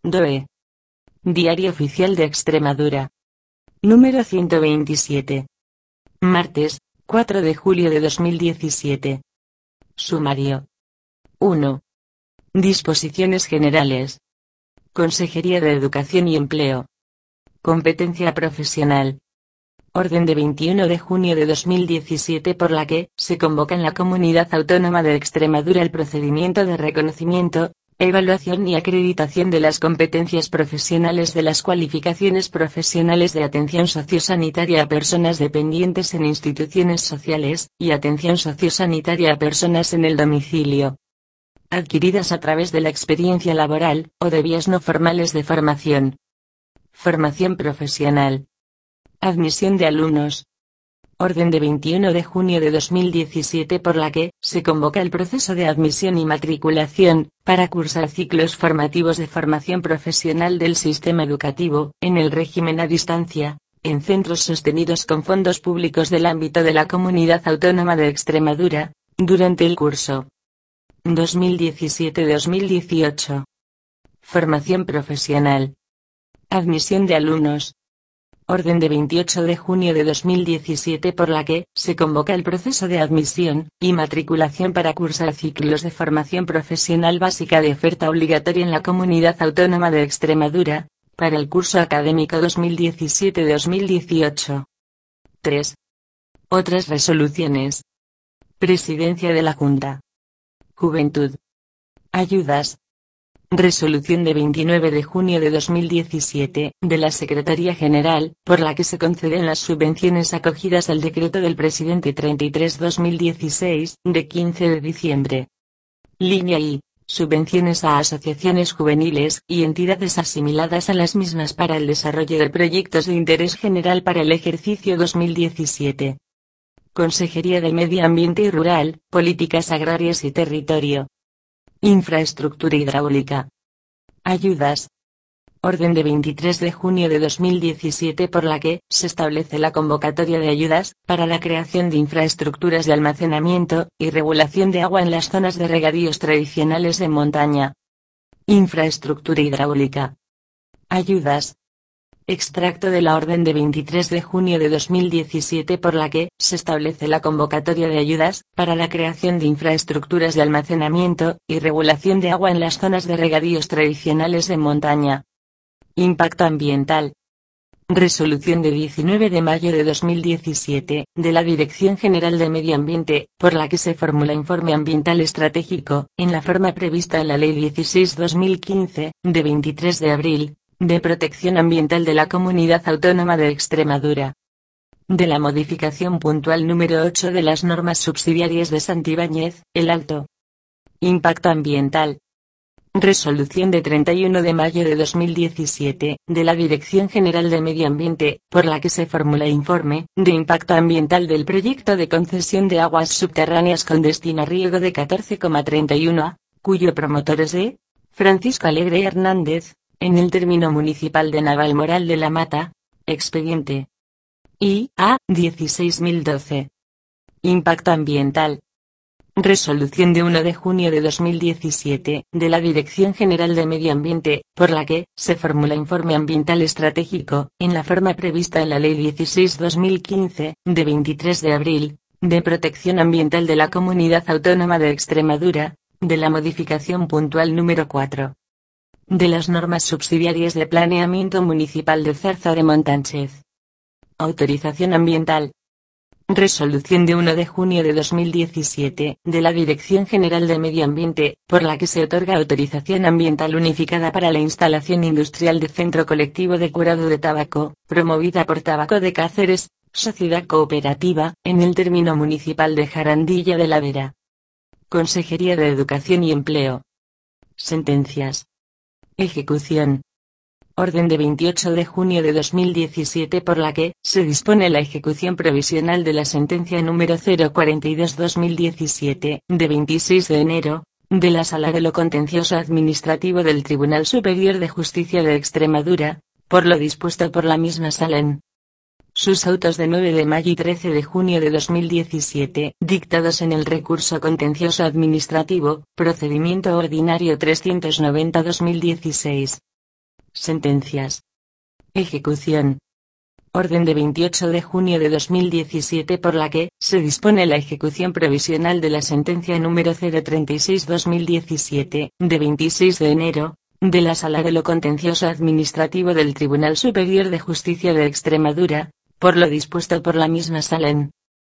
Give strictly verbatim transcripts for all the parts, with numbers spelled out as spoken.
D O E. Diario Oficial de Extremadura. Número ciento veintisiete. Martes, cuatro de julio de dos mil diecisiete. Sumario. uno. Disposiciones generales. Consejería de Educación y Empleo. Competencia profesional. Orden de veintiuno de junio de dos mil diecisiete por la que se convoca en la Comunidad Autónoma de Extremadura el procedimiento de reconocimiento, evaluación y acreditación de las competencias profesionales de las cualificaciones profesionales de atención sociosanitaria a personas dependientes en instituciones sociales, y atención sociosanitaria a personas en el domicilio, adquiridas a través de la experiencia laboral, o de vías no formales de formación. Formación profesional. Admisión de alumnos. Orden de veintiuno de junio de dos mil diecisiete por la que se convoca el proceso de admisión y matriculación, para cursar ciclos formativos de formación profesional del sistema educativo, en el régimen a distancia, en centros sostenidos con fondos públicos del ámbito de la Comunidad Autónoma de Extremadura, durante el curso dos mil diecisiete dos mil dieciocho. Formación profesional. Admisión de alumnos. Orden de veintiocho de junio de dos mil diecisiete por la que se convoca el proceso de admisión y matriculación para cursar ciclos de formación profesional básica de oferta obligatoria en la Comunidad Autónoma de Extremadura, para el curso académico dos mil diecisiete dos mil dieciocho. tres. Otras resoluciones. Presidencia de la Junta. Juventud. Ayudas. Resolución de veintinueve de junio de dos mil diecisiete, de la Secretaría General, por la que se conceden las subvenciones acogidas al decreto del presidente treinta y tres barra dos mil dieciséis, de quince de diciembre. Línea I. Subvenciones a asociaciones juveniles y entidades asimiladas a las mismas para el desarrollo de proyectos de interés general para el ejercicio dos mil diecisiete. Consejería de Medio Ambiente y Rural, Políticas Agrarias y Territorio. Infraestructura hidráulica. Ayudas. Orden de veintitrés de junio de dos mil diecisiete por la que se establece la convocatoria de ayudas para la creación de infraestructuras de almacenamiento y regulación de agua en las zonas de regadíos tradicionales de montaña. Infraestructura hidráulica. Ayudas. Extracto de la orden de veintitrés de junio de dos mil diecisiete por la que se establece la convocatoria de ayudas para la creación de infraestructuras de almacenamiento y regulación de agua en las zonas de regadíos tradicionales de montaña. Impacto ambiental. Resolución de diecinueve de mayo de dos mil diecisiete, de la Dirección General de Medio Ambiente, por la que se formula informe ambiental estratégico, en la forma prevista en la Ley dieciséis barra dos mil quince, de veintitrés de abril, de Protección Ambiental de la Comunidad Autónoma de Extremadura. De la modificación puntual número ocho de las normas subsidiarias de Santibáñez, El Alto. Impacto ambiental. Resolución de treinta y uno de mayo de dos mil diecisiete, de la Dirección General de Medio Ambiente, por la que se formula informe de impacto ambiental del proyecto de concesión de aguas subterráneas con destino a riego de catorce coma treinta y uno a, cuyo promotor es E. Francisco Alegre Hernández, en el término municipal de Navalmoral de la Mata, expediente I A dieciséis mil doce. Impacto ambiental. Resolución de uno de junio de dos mil diecisiete, de la Dirección General de Medio Ambiente, por la que se formula informe ambiental estratégico, en la forma prevista en la Ley dieciséis barra dos mil quince, de veintitrés de abril, de Protección Ambiental de la Comunidad Autónoma de Extremadura, de la modificación puntual número cuatro. De las normas subsidiarias de planeamiento municipal de Zarza de Montánchez. Autorización ambiental. Resolución de uno de junio de dos mil diecisiete, de la Dirección General de Medio Ambiente, por la que se otorga autorización ambiental unificada para la instalación industrial de Centro Colectivo de Curado de Tabaco, promovida por Tabaco de Cáceres, Sociedad Cooperativa, en el término municipal de Jarandilla de la Vera. Consejería de Educación y Empleo. Sentencias. Ejecución. Orden de veintiocho de junio de dos mil diecisiete por la que se dispone la ejecución provisional de la sentencia número cero cuarenta y dos barra dos mil diecisiete, de veintiséis de enero, de la Sala de lo Contencioso Administrativo del Tribunal Superior de Justicia de Extremadura, por lo dispuesto por la misma Sala en sus autos de nueve de mayo y trece de junio de dos mil diecisiete, dictados en el recurso contencioso administrativo, procedimiento ordinario trescientos noventa barra dos mil dieciséis. Sentencias. Ejecución. Orden de veintiocho de junio de dos mil diecisiete por la que se dispone la ejecución provisional de la sentencia número cero treinta y seis barra dos mil diecisiete, de veintiséis de enero, de la Sala de lo Contencioso Administrativo del Tribunal Superior de Justicia de Extremadura, por lo dispuesto por la misma Sala en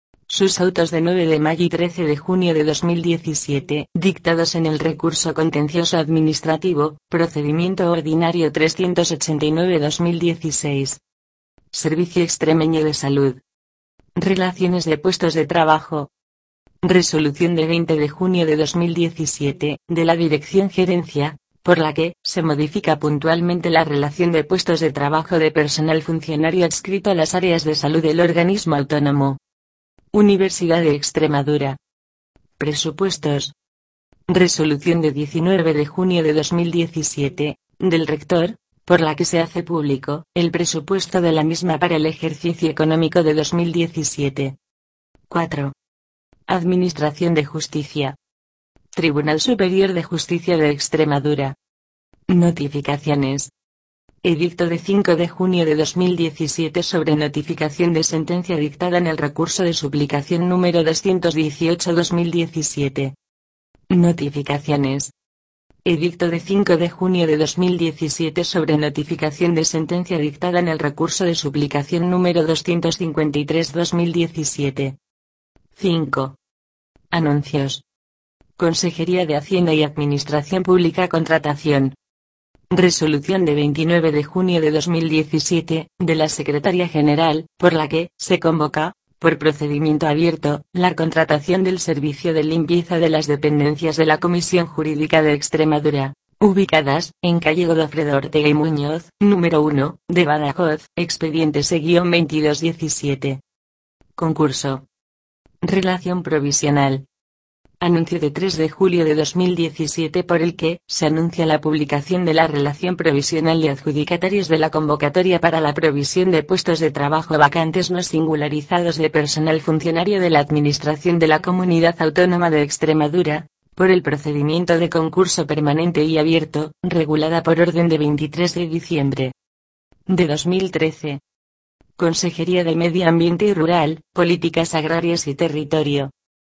sus autos de nueve de mayo y trece de junio de dos mil diecisiete, dictados en el recurso contencioso administrativo, procedimiento ordinario trescientos ochenta y nueve barra dos mil dieciséis. Servicio Extremeño de Salud. Relaciones de puestos de trabajo. Resolución de veinte de junio de dos mil diecisiete, de la Dirección Gerencia, por la que se modifica puntualmente la relación de puestos de trabajo de personal funcionario adscrito a las áreas de salud del organismo autónomo. Universidad de Extremadura. Presupuestos. Resolución de diecinueve de junio de dos mil diecisiete, del Rector, por la que se hace público el presupuesto de la misma para el ejercicio económico de dos mil diecisiete. cuatro. Administración de Justicia. Tribunal Superior de Justicia de Extremadura. Notificaciones. Edicto de cinco de junio de dos mil diecisiete sobre notificación de sentencia dictada en el recurso de suplicación número doscientos dieciocho barra dos mil diecisiete. Notificaciones. Edicto de cinco de junio de dos mil diecisiete sobre notificación de sentencia dictada en el recurso de suplicación número doscientos cincuenta y tres barra dos mil diecisiete. cinco. Anuncios. Consejería de Hacienda y Administración Pública Contratación. Resolución de veintinueve de junio de dos mil diecisiete, de la Secretaría General, por la que se convoca, por procedimiento abierto, la contratación del servicio de limpieza de las dependencias de la Comisión Jurídica de Extremadura, ubicadas en calle Godofredo Ortega y Muñoz, número uno, de Badajoz, expediente C veintidós diecisiete. Concurso. Relación provisional. Anuncio de tres de julio de dos mil diecisiete por el que se anuncia la publicación de la relación provisional de adjudicatarios de la convocatoria para la provisión de puestos de trabajo vacantes no singularizados de personal funcionario de la Administración de la Comunidad Autónoma de Extremadura, por el procedimiento de concurso permanente y abierto, regulada por orden de veintitrés de diciembre de dos mil trece. Consejería de Medio Ambiente y Rural, Políticas Agrarias y Territorio.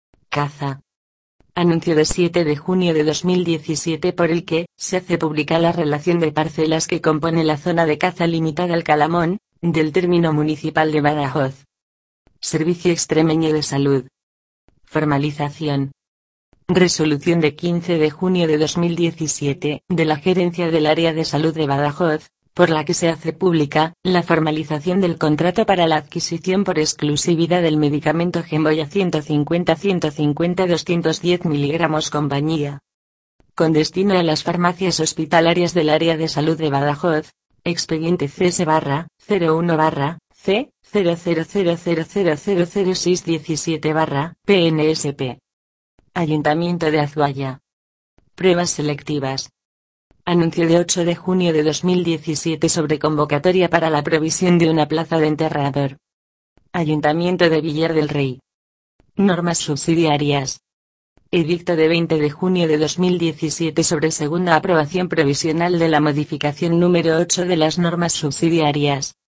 Caza. Anuncio de siete de junio de dos mil diecisiete por el que se hace pública la relación de parcelas que compone la zona de caza limitada al Calamón, del término municipal de Badajoz. Servicio Extremeño de Salud. Formalización. Resolución de quince de junio de dos mil diecisiete, de la Gerencia del Área de Salud de Badajoz, por la que se hace pública la formalización del contrato para la adquisición por exclusividad del medicamento Gemboya ciento cincuenta ciento cincuenta doscientos diez miligramos compañía. Con destino a las farmacias hospitalarias del Área de Salud de Badajoz, expediente C S barra cero uno barra C cero cero cero cero cero cero cero seis diecisiete barra P N S P. Ayuntamiento de Azuaya. Pruebas selectivas. Anuncio de ocho de junio de dos mil diecisiete sobre convocatoria para la provisión de una plaza de enterrador. Ayuntamiento de Villar del Rey. Normas subsidiarias. Edicto de veinte de junio de dos mil diecisiete sobre segunda aprobación provisional de la modificación número ocho de las normas subsidiarias.